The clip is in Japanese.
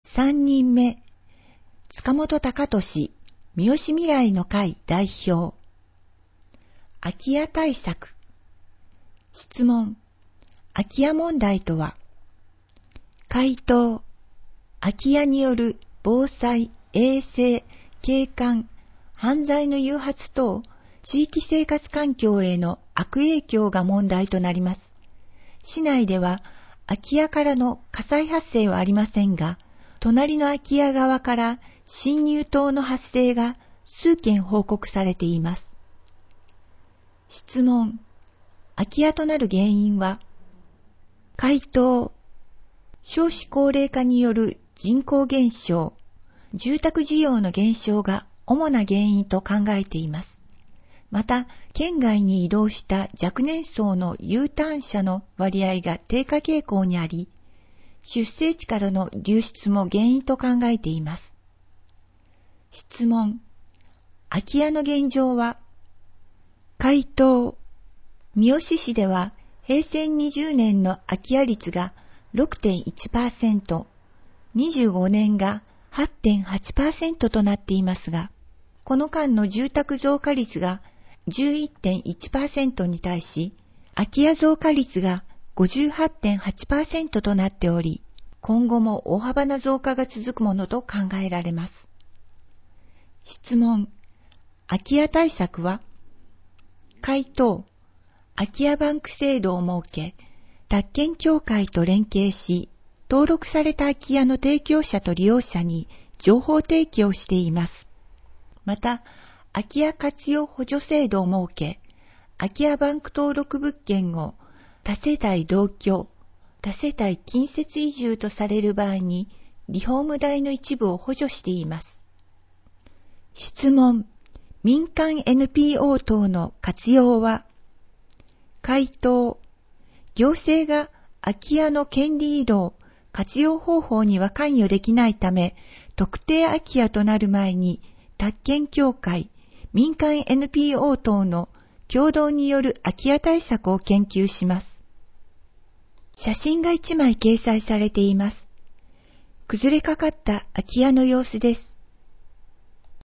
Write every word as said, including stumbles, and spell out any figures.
さんにんめ、塚本隆俊、三好未来の会代表。空き家対策。質問。空き家問題とは？回答。空き家による防災、衛生、景観、犯罪の誘発等、地域生活環境への悪影響が問題となります。市内では空き家からの火災発生はありませんが、隣の空き家側から侵入等の発生が数件報告されています。質問。空き家となる原因は？回答。少子高齢化による人口減少、住宅需要の減少が主な原因と考えています。また、県外に移動した若年層の U ターン者の割合が低下傾向にあり、出生地からの流出も原因と考えています。質問。空き家の現状は？回答。三好市では平成にじゅうねんの空き家率が ろくてんいちパーセント、にじゅうごねんが はちてんはちパーセント となっていますが、この間の住宅増加率が じゅういってんいちパーセント に対し、空き家増加率が ごじゅうはちてんはちパーセント となっており、今後も大幅な増加が続くものと考えられます。質問。空き家対策は？回答。空き家バンク制度を設け、宅建協会と連携し、登録された空き家の提供者と利用者に情報提供しています。また、空き家活用補助制度を設け、空き家バンク登録物件を多世帯同居、多世帯近接移住とされる場合に、リフォーム代の一部を補助しています。質問。民間 エヌピーオー 等の活用は？回答。行政が空き家の権利移動、活用方法には関与できないため、特定空き家となる前に、宅建協会、民間 エヌピーオー 等の共同による空き家対策を研究します。写真がいちまい掲載されています。崩れかかった空き家の様子です。